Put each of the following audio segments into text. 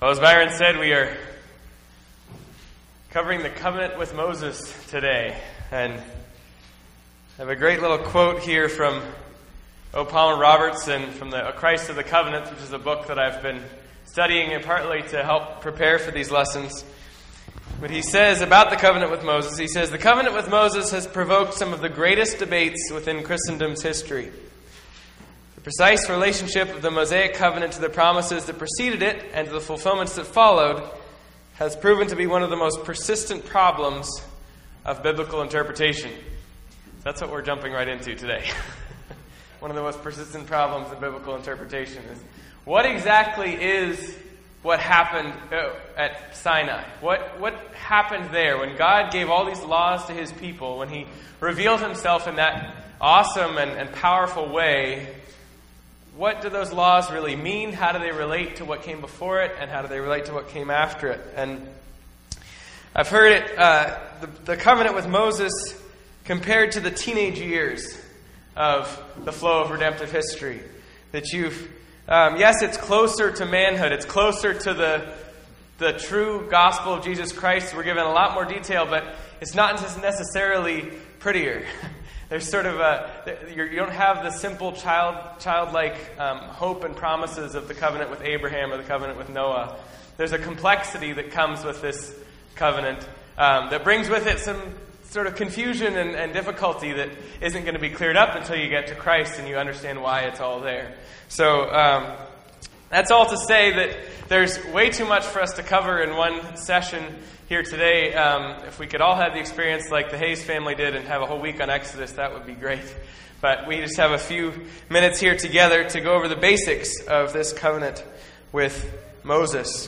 Well, as Byron said, we are covering the covenant with Moses today. And I have a great little quote here from O. Palmer Robertson from the Christ of the Covenant, which is a book that I've been studying and partly to help prepare for these lessons. But he says about the covenant with Moses, he says, "The covenant with Moses has provoked some of the greatest debates within Christendom's history. The precise relationship of the Mosaic covenant to the promises that preceded it and to the fulfillments that followed has proven to be one of the most persistent problems of biblical interpretation." That's what we're jumping right into today. One of the most persistent problems of biblical interpretation is what exactly is what happened at Sinai? What happened there when God gave all these laws to his people, when he revealed himself in that awesome and powerful way? What do those laws really mean? How do they relate to what came before it? And how do they relate to what came after it? And I've heard it, the covenant with Moses compared to the teenage years of the flow of redemptive history. That yes, it's closer to manhood. It's closer to the true gospel of Jesus Christ. We're given a lot more detail, but it's not necessarily prettier. There's sort of you don't have the simple childlike hope and promises of the covenant with Abraham or the covenant with Noah. There's a complexity that comes with this covenant that brings with it some sort of confusion and difficulty that isn't going to be cleared up until you get to Christ and you understand why it's all there. So that's all to say that there's way too much for us to cover in one session here today. If we could all have the experience like the Hayes family did and have a whole week on Exodus, that would be great. But we just have a few minutes here together to go over the basics of this covenant with Moses.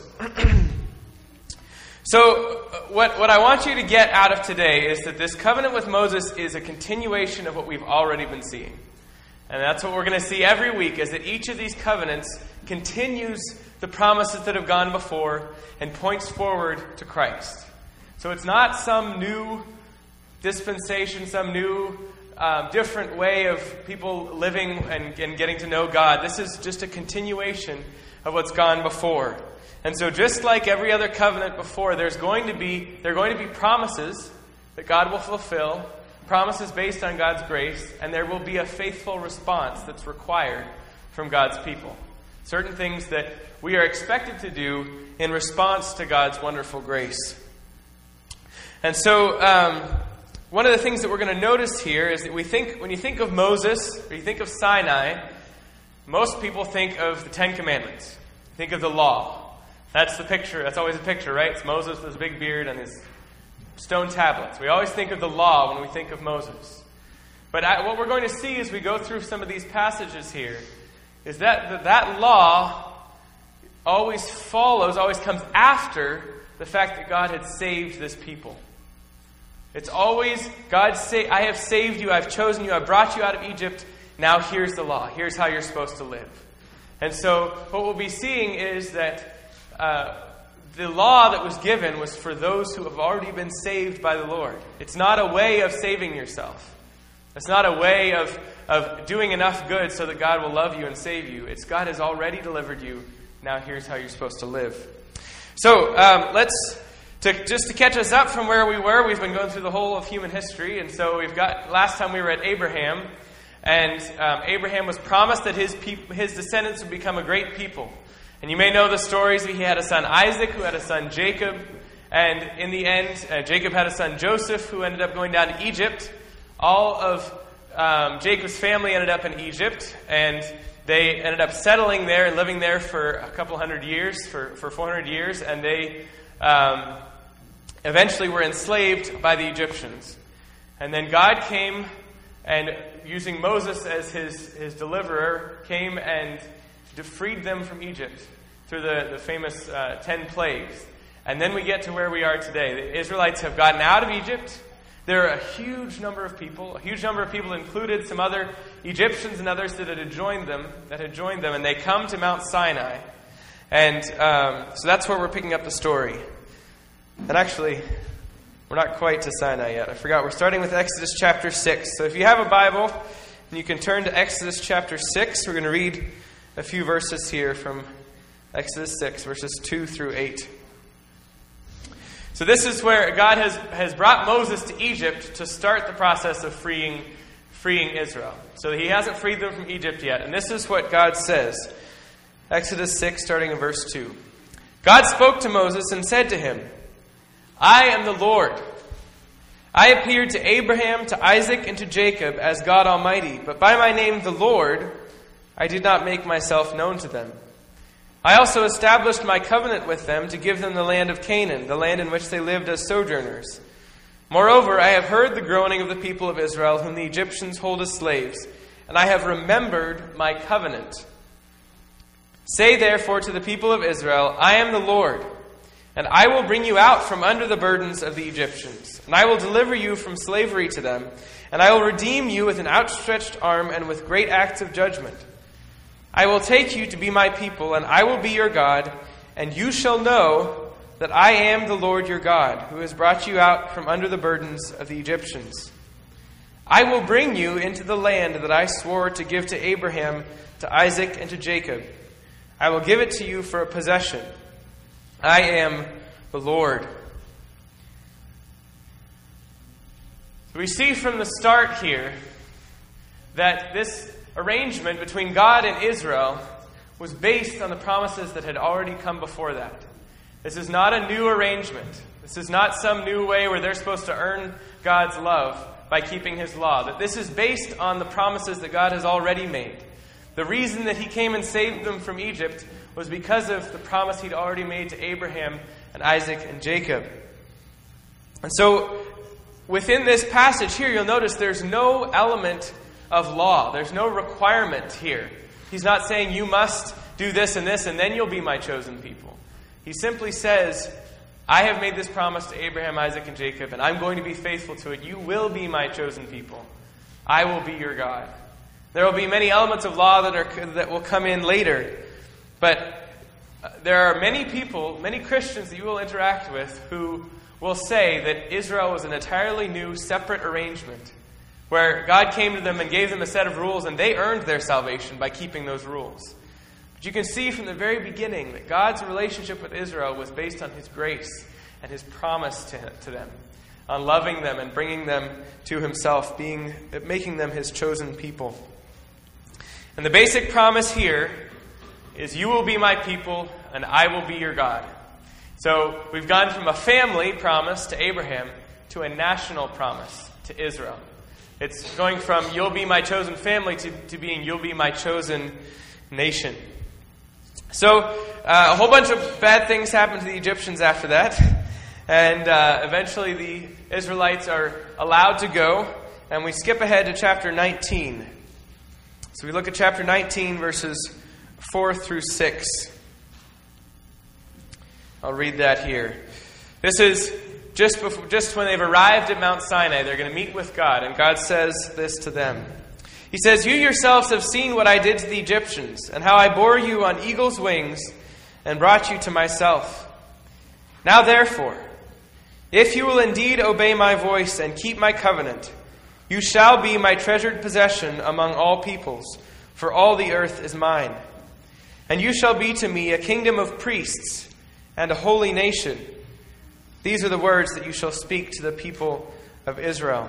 So what I want you to get out of today is that this covenant with Moses is a continuation of what we've already been seeing. And that's what we're going to see every week, is that each of these covenants continues the promises that have gone before and points forward to Christ. So it's not some new dispensation, some new different way of people living and getting to know God. This is just a continuation of what's gone before. And so just like every other covenant before, there are going to be promises that God will fulfill, promises based on God's grace, and there will be a faithful response that's required from God's people. Certain things that we are expected to do in response to God's wonderful grace. And so one of the things that we're going to notice here is that when you think of Moses, or you think of Sinai, most people think of the Ten Commandments. Think of the law. That's the picture. That's always a picture, right? It's Moses with his big beard and his stone tablets. We always think of the law when we think of Moses. But what we're going to see as we go through some of these passages here is that law always comes after the fact that God had saved this people. It's always, God say, I have saved you, I've chosen you, I've brought you out of Egypt, now here's the law, here's how you're supposed to live. And so what we'll be seeing is that the law that was given was for those who have already been saved by the Lord. It's not a way of saving yourself. It's not a way of doing enough good so that God will love you and save you. It's God has already delivered you. Now here's how you're supposed to live. So just to catch us up from where we were, we've been going through the whole of human history. And so last time we were at Abraham. And Abraham was promised that his descendants would become a great people. And you may know the stories. He had a son Isaac, who had a son Jacob. And in the end, Jacob had a son Joseph, who ended up going down to Egypt. All of Jacob's family ended up in Egypt. And they ended up settling there and living there for a couple hundred years, for 400 years. And they eventually were enslaved by the Egyptians. And then God came and, using Moses as his deliverer, came and freed them from Egypt through the famous 10 plagues. And then we get to where we are today. The Israelites have gotten out of Egypt. There are a huge number of people. A huge number of people included some other Egyptians and others that had joined them. And they come to Mount Sinai. And so that's where we're picking up the story. And actually, we're not quite to Sinai yet. I forgot. We're starting with Exodus chapter 6. So if you have a Bible, you can turn to Exodus chapter 6. We're going to read a few verses here from Exodus 6, verses 2 through 8. So this is where God has brought Moses to Egypt to start the process of freeing Israel. So he hasn't freed them from Egypt yet. And this is what God says. Exodus 6, starting in verse 2. God spoke to Moses and said to him, I am the Lord. I appeared to Abraham, to Isaac, and to Jacob as God Almighty, but by my name the Lord, I did not make myself known to them. I also established my covenant with them to give them the land of Canaan, the land in which they lived as sojourners. Moreover, I have heard the groaning of the people of Israel, whom the Egyptians hold as slaves, and I have remembered my covenant. Say therefore to the people of Israel, I am the Lord, and I will bring you out from under the burdens of the Egyptians, and I will deliver you from slavery to them, and I will redeem you with an outstretched arm and with great acts of judgment. I will take you to be my people, and I will be your God, and you shall know that I am the Lord your God, who has brought you out from under the burdens of the Egyptians. I will bring you into the land that I swore to give to Abraham, to Isaac, and to Jacob. I will give it to you for a possession. I am the Lord. So we see from the start here that this arrangement between God and Israel was based on the promises that had already come before that. This is not a new arrangement. This is not some new way where they're supposed to earn God's love by keeping His law. That this is based on the promises that God has already made. The reason that He came and saved them from Egypt was because of the promise He'd already made to Abraham and Isaac and Jacob. And so, within this passage here, you'll notice there's no element of law. There's no requirement here. He's not saying you must do this, and then you'll be my chosen people. He simply says, I have made this promise to Abraham, Isaac, and Jacob, and I'm going to be faithful to it. You will be my chosen people. I will be your God. There will be many elements of law that will come in later. But there are many people, many Christians that you will interact with who will say that Israel was an entirely new, separate arrangement where God came to them and gave them a set of rules and they earned their salvation by keeping those rules. But you can see from the very beginning that God's relationship with Israel was based on His grace and His promise to them, on loving them and bringing them to Himself, making them His chosen people. And the basic promise here is you will be my people and I will be your God. So we've gone from a family promise to Abraham to a national promise to Israel. It's going from you'll be my chosen family to being you'll be my chosen nation. So a whole bunch of bad things happened to the Egyptians after that. And eventually the Israelites are allowed to go. And we skip ahead to chapter 19. So we look at chapter 19, verses 4 through 6. I'll read that here. This is just when they've arrived at Mount Sinai. They're going to meet with God. And God says this to them. He says, You yourselves have seen what I did to the Egyptians, and how I bore you on eagle's wings and brought you to myself. Now therefore, if you will indeed obey my voice and keep my covenant, you shall be my treasured possession among all peoples, for all the earth is mine. And you shall be to me a kingdom of priests and a holy nation. These are the words that you shall speak to the people of Israel.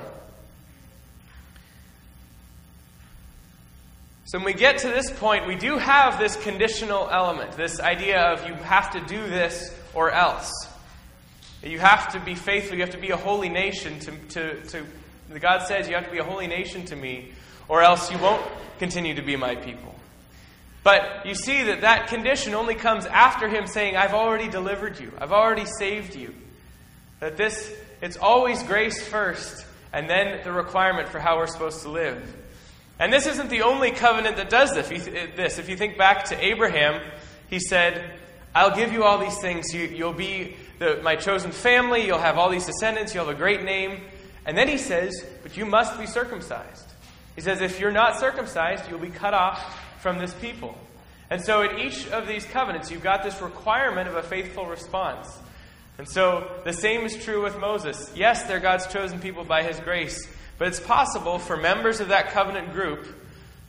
So when we get to this point, we do have this conditional element, this idea of you have to do this or else. You have to be faithful, you have to be a holy nation God says you have to be a holy nation to me, or else you won't continue to be my people. But you see that condition only comes after Him saying, I've already delivered you. I've already saved you. That it's always grace first, and then the requirement for how we're supposed to live. And this isn't the only covenant that does this. If you think back to Abraham, he said, I'll give you all these things. You'll be my chosen family. You'll have all these descendants. You'll have a great name. And then he says, but you must be circumcised. He says, if you're not circumcised, you'll be cut off from this people. And so in each of these covenants, you've got this requirement of a faithful response. And so the same is true with Moses. Yes, they're God's chosen people by His grace. But it's possible for members of that covenant group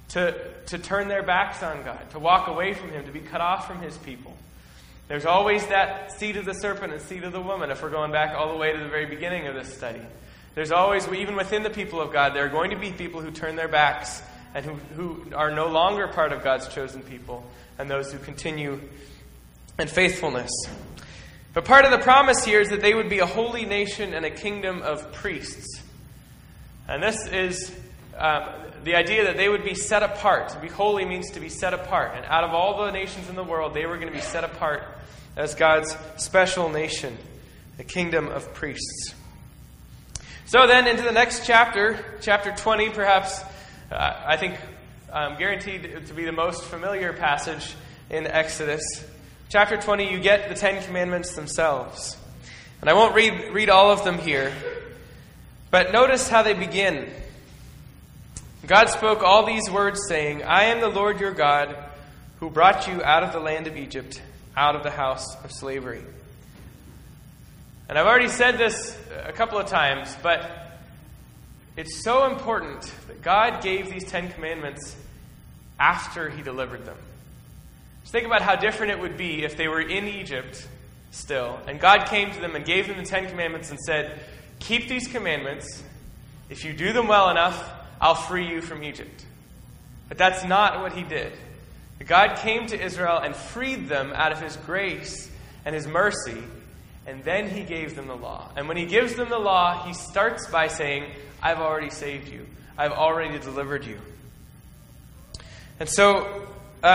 to turn their backs on God, to walk away from Him, to be cut off from His people. There's always that seed of the serpent and seed of the woman, if we're going back all the way to the very beginning of this study. There's always, even within the people of God, there are going to be people who turn their backs and who are no longer part of God's chosen people, and those who continue in faithfulness. But part of the promise here is that they would be a holy nation and a kingdom of priests. And this is the idea that they would be set apart. To be holy means to be set apart. And out of all the nations in the world, they were going to be set apart as God's special nation, a kingdom of priests. So then into the next chapter, chapter 20, perhaps, I think guaranteed to be the most familiar passage in Exodus. Chapter 20, you get the Ten Commandments themselves. And I won't read all of them here, but notice how they begin. God spoke all these words, saying, I am the Lord your God, who brought you out of the land of Egypt, out of the house of slavery. And I've already said this a couple of times, but it's so important that God gave these Ten Commandments after He delivered them. Just think about how different it would be if they were in Egypt still, and God came to them and gave them the Ten Commandments and said, keep these commandments. If you do them well enough, I'll free you from Egypt. But that's not what He did. God came to Israel and freed them out of His grace and His mercy, and then He gave them the law. And when He gives them the law, He starts by saying, I've already saved you. I've already delivered you. And so,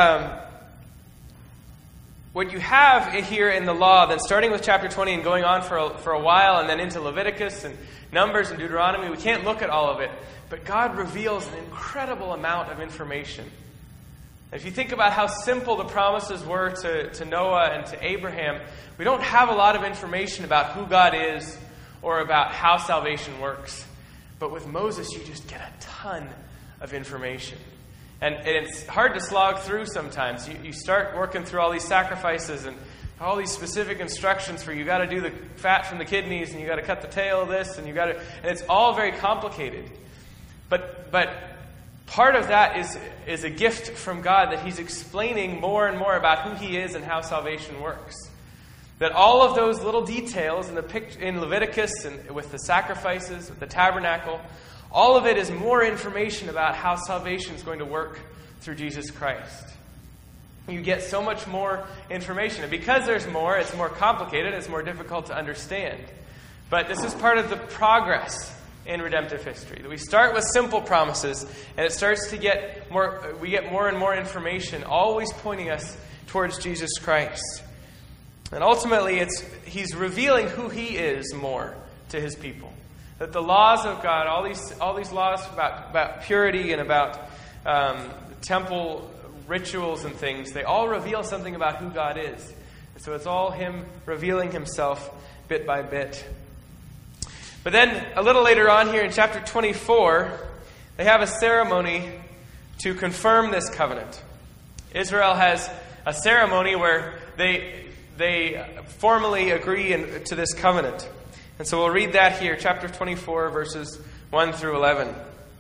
what you have here in the law, then starting with chapter 20 and going on for a while, and then into Leviticus and Numbers and Deuteronomy, we can't look at all of it, but God reveals an incredible amount of information. If you think about how simple the promises were to Noah and to Abraham, we don't have a lot of information about who God is or about how salvation works. But with Moses, you just get a ton of information. And it's hard to slog through sometimes. You start working through all these sacrifices and all these specific instructions for you got to do the fat from the kidneys and you got to cut the tail of this and and it's all very complicated. But part of that is a gift from God that He's explaining more and more about who He is and how salvation works. That all of those little details in Leviticus and with the sacrifices, with the tabernacle, all of it is more information about how salvation is going to work through Jesus Christ. You get so much more information. And because there's more, it's more complicated, it's more difficult to understand. But this is part of the progress in redemptive history. That we start with simple promises, and it starts to get more, we get more and more information, always pointing us towards Jesus Christ. And ultimately, He's revealing who He is more to His people. That the laws of God, all these laws about purity and about temple rituals and things, they all reveal something about who God is. And so it's all Him revealing Himself bit by bit. But then a little later on here in chapter 24, they have a ceremony to confirm this covenant. Israel has a ceremony where they formally agree to this covenant. And so we'll read that here, chapter 24, verses 1 through 11.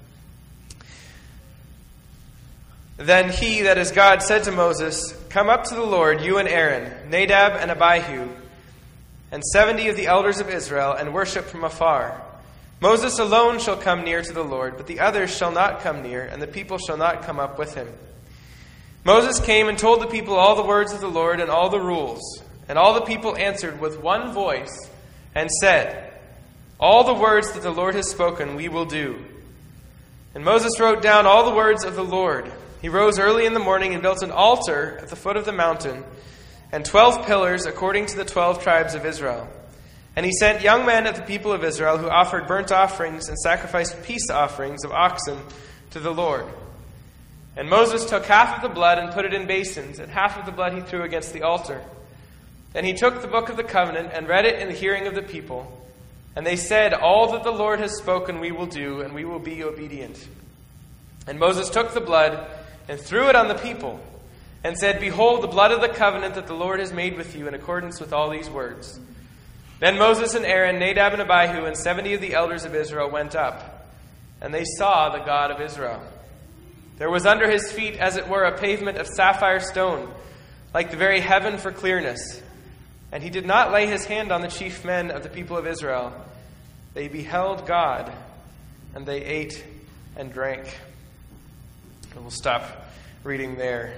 Then he, that is God, said to Moses, come up to the Lord, you and Aaron, Nadab and Abihu, and 70 of the elders of Israel, and worship from afar. Moses alone shall come near to the Lord, but the others shall not come near, and the people shall not come up with him. Moses came and told the people all the words of the Lord and all the rules. And all the people answered with one voice and said, all the words that the Lord has spoken we will do. And Moses wrote down all the words of the Lord. He rose early in the morning and built an altar at the foot of the mountain, and 12 pillars according to the 12 tribes of Israel. And he sent young men of the people of Israel who offered burnt offerings and sacrificed peace offerings of oxen to the Lord. And Moses took half of the blood and put it in basins, and half of the blood he threw against the altar. Then he took the book of the covenant and read it in the hearing of the people. And they said, all that the Lord has spoken we will do, and we will be obedient. And Moses took the blood and threw it on the people, and said, behold, the blood of the covenant that the Lord has made with you in accordance with all these words. Then Moses and Aaron, Nadab and Abihu, and 70 of the elders of Israel went up, and they saw the God of Israel. There was under his feet, as it were, a pavement of sapphire stone, like the very heaven for clearness. And he did not lay his hand on the chief men of the people of Israel. They beheld God, and they ate and drank. And we'll stop reading there.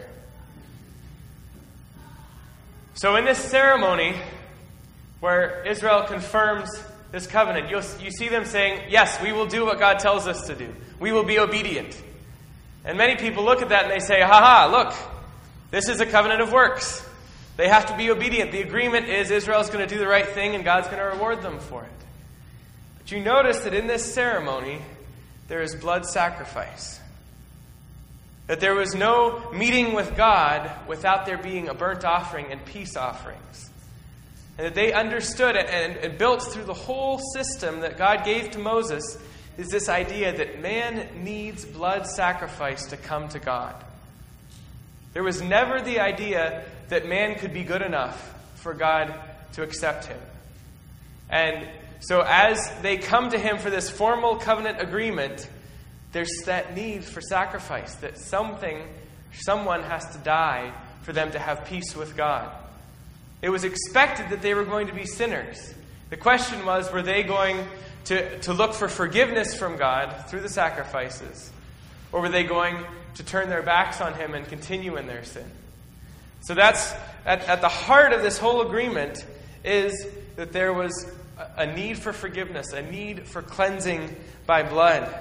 So in this ceremony, where Israel confirms this covenant, you see them saying, yes, we will do what God tells us to do. We will be obedient. And many people look at that and they say, look, this is a covenant of works. They have to be obedient. The agreement is Israel's going to do the right thing and God's going to reward them for it. But you notice that in this ceremony, there is blood sacrifice. That there was no meeting with God without there being a burnt offering and peace offerings. And that they understood and built through the whole system that God gave to Moses is this idea that man needs blood sacrifice to come to God. There was never the idea that man could be good enough for God to accept him. And so as they come to him for this formal covenant agreement, there's that need for sacrifice, that someone has to die for them to have peace with God. It was expected that they were going to be sinners. The question was, were they going to look for forgiveness from God through the sacrifices? Or were they going to turn their backs on him and continue in their sin? So that's at the heart of this whole agreement is that there was a need for forgiveness, a need for cleansing by blood.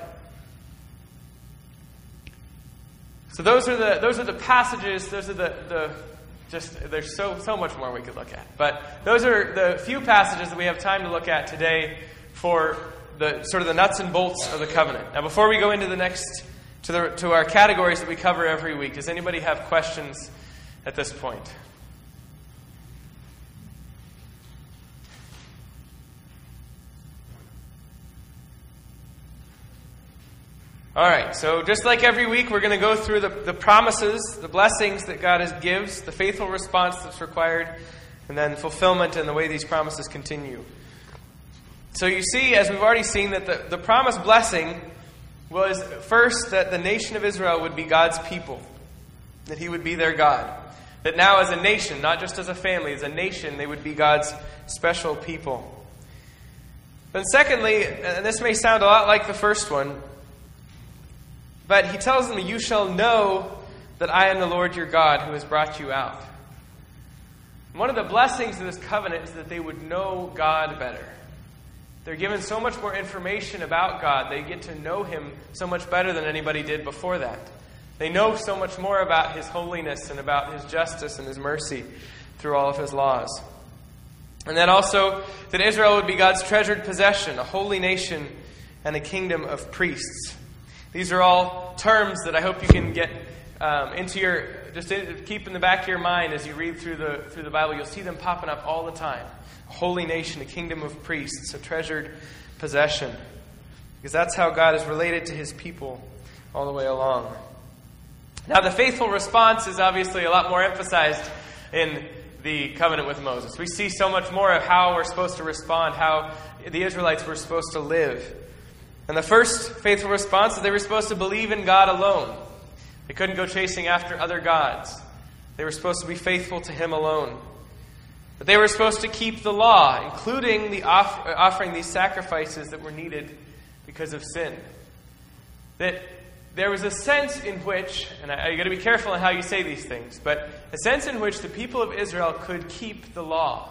So those are the passages, those are there's so much more we could look at. But those are the few passages that we have time to look at today for the sort of the nuts and bolts of the covenant. Now, before we go into the next to our categories that we cover every week, does anybody have questions at this point? All right, so just like every week, we're going to go through the promises, the blessings that God gives, the faithful response that's required, and then fulfillment and the way these promises continue. So you see, as we've already seen, that the promised blessing was first that the nation of Israel would be God's people, that he would be their God. That now as a nation, not just as a family, as a nation, they would be God's special people. Then secondly, and this may sound a lot like the first one, but he tells them, you shall know that I am the Lord your God who has brought you out. And one of the blessings of this covenant is that they would know God better. They're given so much more information about God. They get to know him so much better than anybody did before that. They know so much more about his holiness and about his justice and his mercy through all of his laws. And then also that Israel would be God's treasured possession, a holy nation and a kingdom of priests. These are all terms that I hope you can get keep in the back of your mind as you read through the Bible. You'll see them popping up all the time. A holy nation, a kingdom of priests, a treasured possession. Because that's how God is related to his people all the way along. Now, the faithful response is obviously a lot more emphasized in the covenant with Moses. We see so much more of how we're supposed to respond, how the Israelites were supposed to live. And the first faithful response is they were supposed to believe in God alone. They couldn't go chasing after other gods. They were supposed to be faithful to him alone. But they were supposed to keep the law, including the offering these sacrifices that were needed because of sin. That there was a sense in which, and you've got to be careful on how you say these things, but a sense in which the people of Israel could keep the law.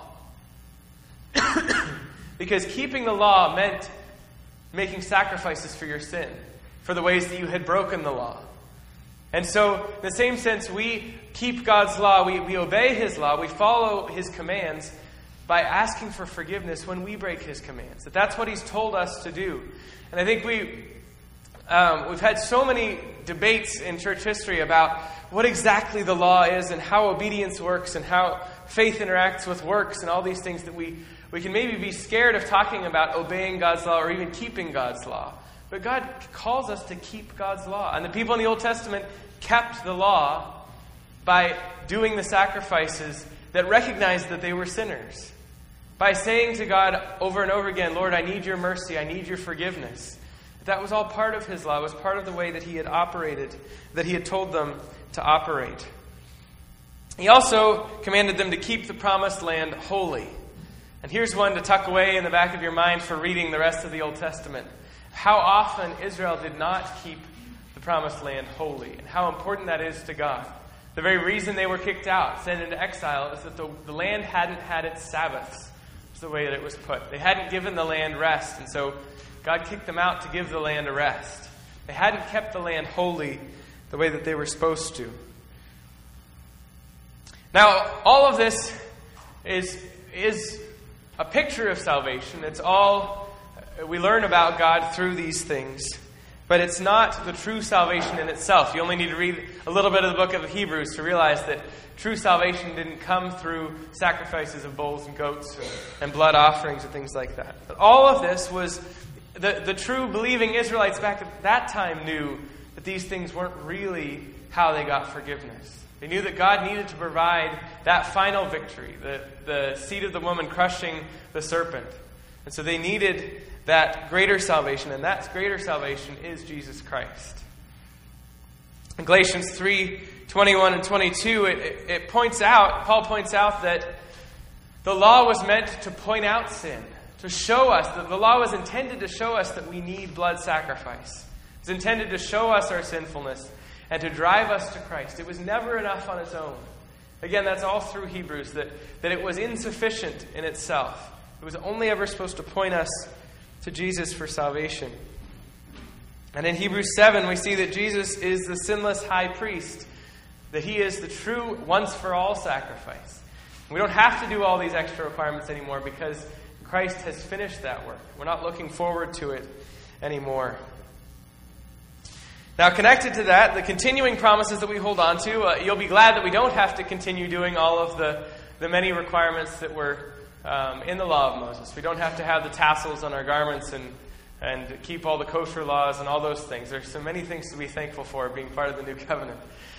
Because keeping the law meant making sacrifices for your sin, for the ways that you had broken the law. And so, in the same sense, we keep God's law, we obey his law, we follow his commands by asking for forgiveness when we break his commands. That's what he's told us to do. And I think we've had so many debates in church history about what exactly the law is and how obedience works and how faith interacts with works and all these things that we can maybe be scared of talking about obeying God's law or even keeping God's law. But God calls us to keep God's law. And the people in the Old Testament kept the law by doing the sacrifices that recognized that they were sinners. By saying to God over and over again, Lord, I need your mercy, I need your forgiveness. That was all part of his law. It was part of the way that he had operated, that he had told them to operate. He also commanded them to keep the promised land holy. And here's one to tuck away in the back of your mind for reading the rest of the Old Testament. How often Israel did not keep the promised land holy, and how important that is to God. The very reason they were kicked out, sent into exile, is that the land hadn't had its Sabbaths. That's the way that it was put. They hadn't given the land rest, and so God kicked them out to give the land a rest. They hadn't kept the land holy the way that they were supposed to. Now, all of this is a picture of salvation. It's all we learn about God through these things. But it's not the true salvation in itself. You only need to read a little bit of the book of Hebrews to realize that true salvation didn't come through sacrifices of bulls and goats and blood offerings and things like that. But all of this was the true believing Israelites back at that time knew that these things weren't really how they got forgiveness. They knew that God needed to provide that final victory, the seed of the woman crushing the serpent. And so they needed that greater salvation, and that greater salvation is Jesus Christ. In Galatians 3:21 and 22, Paul points out that the law was meant to point out sin, to show us that the law was intended to show us that we need blood sacrifice. It was intended to show us our sinfulness and to drive us to Christ. It was never enough on its own. Again, that's all through Hebrews, that it was insufficient in itself. It was only ever supposed to point us to Jesus for salvation. And in Hebrews 7, we see that Jesus is the sinless high priest, that he is the true once-for-all sacrifice. We don't have to do all these extra requirements anymore because Christ has finished that work. We're not looking forward to it anymore. Now, connected to that, the continuing promises that we hold on to, you'll be glad that we don't have to continue doing all of the many requirements that were in the law of Moses. We don't have to have the tassels on our garments and keep all the kosher laws and all those things. There's so many things to be thankful for being part of the new covenant.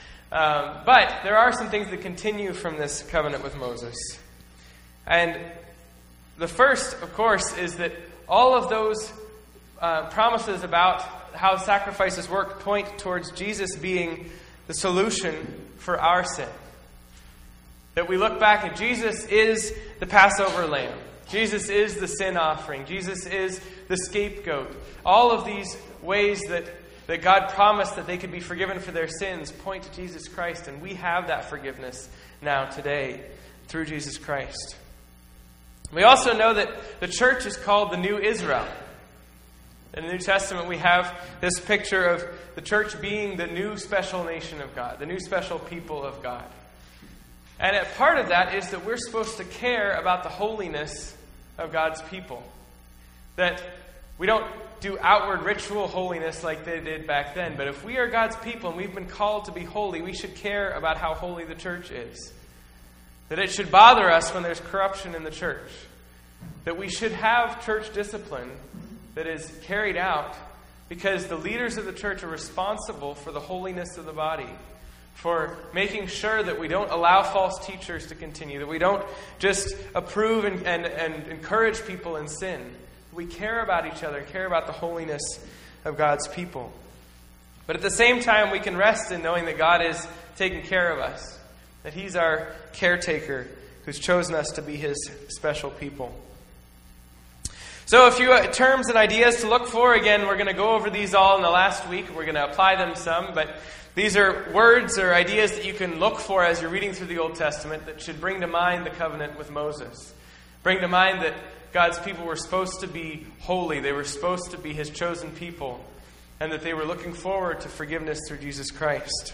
But there are some things that continue from this covenant with Moses. And the first, of course, is that all of those promises about how sacrifices work point towards Jesus being the solution for our sin. That we look back and Jesus is the Passover lamb. Jesus is the sin offering. Jesus is the scapegoat. All of these ways that God promised that they could be forgiven for their sins point to Jesus Christ. And we have that forgiveness now today through Jesus Christ. We also know that the church is called the New Israel. In the New Testament, we have this picture of the church being the new special nation of God, the new special people of God. And a part of that is that we're supposed to care about the holiness of God's people. That we don't do outward ritual holiness like they did back then, but if we are God's people and we've been called to be holy, we should care about how holy the church is. That it should bother us when there's corruption in the church. That we should have church discipline that is carried out because the leaders of the church are responsible for the holiness of the body, for making sure that we don't allow false teachers to continue, that we don't just approve and encourage people in sin. We care about each other, care about the holiness of God's people. But at the same time, we can rest in knowing that God is taking care of us, that He's our caretaker who's chosen us to be His special people. So a few terms and ideas to look for. Again, we're going to go over these all in the last week. We're going to apply them some, but these are words or ideas that you can look for as you're reading through the Old Testament that should bring to mind the covenant with Moses. Bring to mind that God's people were supposed to be holy. They were supposed to be His chosen people, and that they were looking forward to forgiveness through Jesus Christ.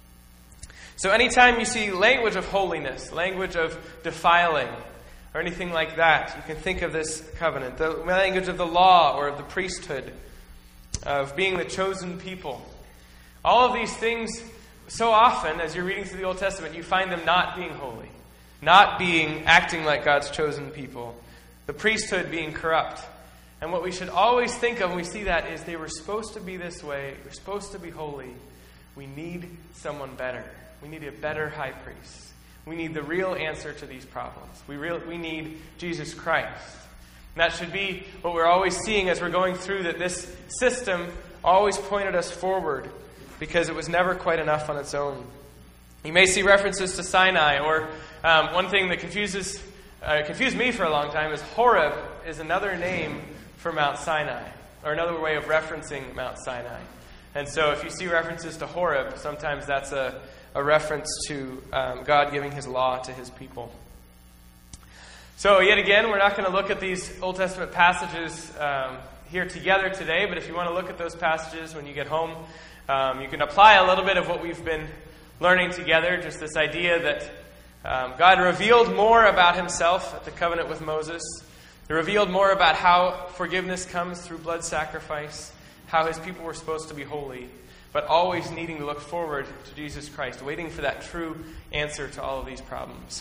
So anytime you see language of holiness, language of defiling, or anything like that, you can think of this covenant. The language of the law or of the priesthood, of being the chosen people. All of these things, so often, as you're reading through the Old Testament, you find them not being holy. Not acting like God's chosen people. The priesthood being corrupt. And what we should always think of when we see that is they were supposed to be this way. We're supposed to be holy. We need someone better. We need a better high priest. We need the real answer to these problems. We need Jesus Christ. And that should be what we're always seeing as we're going through, that this system always pointed us forward because it was never quite enough on its own. You may see references to Sinai, or one thing that confused me for a long time is Horeb is another name for Mount Sinai, or another way of referencing Mount Sinai. And so if you see references to Horeb, sometimes that's a reference to God giving his law to his people. So yet again, we're not going to look at these Old Testament passages here together today, but if you want to look at those passages when you get home, you can apply a little bit of what we've been learning together, just this idea that God revealed more about himself at the covenant with Moses. He revealed more about how forgiveness comes through blood sacrifice, how his people were supposed to be holy, but always needing to look forward to Jesus Christ, waiting for that true answer to all of these problems.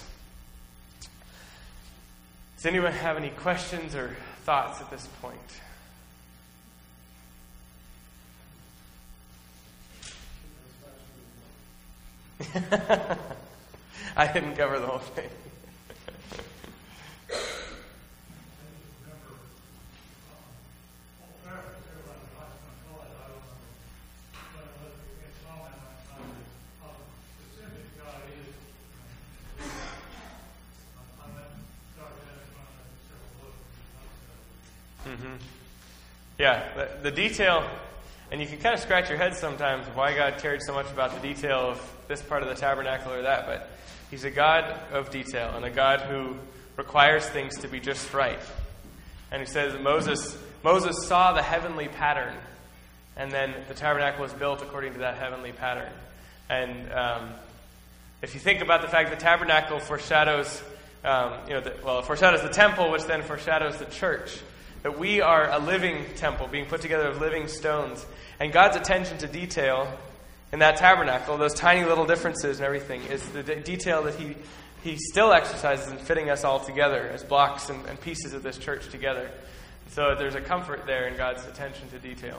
Does anyone have any questions or thoughts at this point? I didn't cover the whole thing. Yeah, the detail, and you can kind of scratch your head sometimes of why God cared so much about the detail of this part of the tabernacle or that, but he's a God of detail and a God who requires things to be just right. And he says that Moses saw the heavenly pattern, and then the tabernacle was built according to that heavenly pattern. And if you think about the fact the tabernacle foreshadows, it foreshadows the temple, which then foreshadows the church. That we are a living temple, being put together of living stones. And God's attention to detail in that tabernacle, those tiny little differences and everything, is the detail that he still exercises in fitting us all together as blocks and pieces of this church together. So there's a comfort there in God's attention to detail.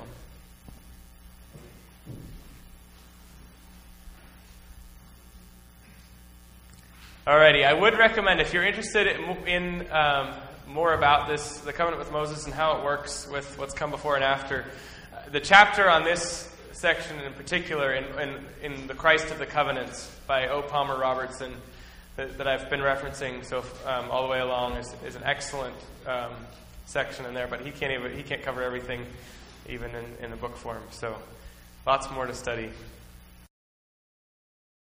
Alrighty, I would recommend, if you're interested in more about this, the covenant with Moses and how it works with what's come before and after, the chapter on this section in particular, in The Christ of the Covenants by O. Palmer Robertson, that I've been referencing all the way along, is an excellent section in there. But he can't cover everything, even in a book form. So lots more to study.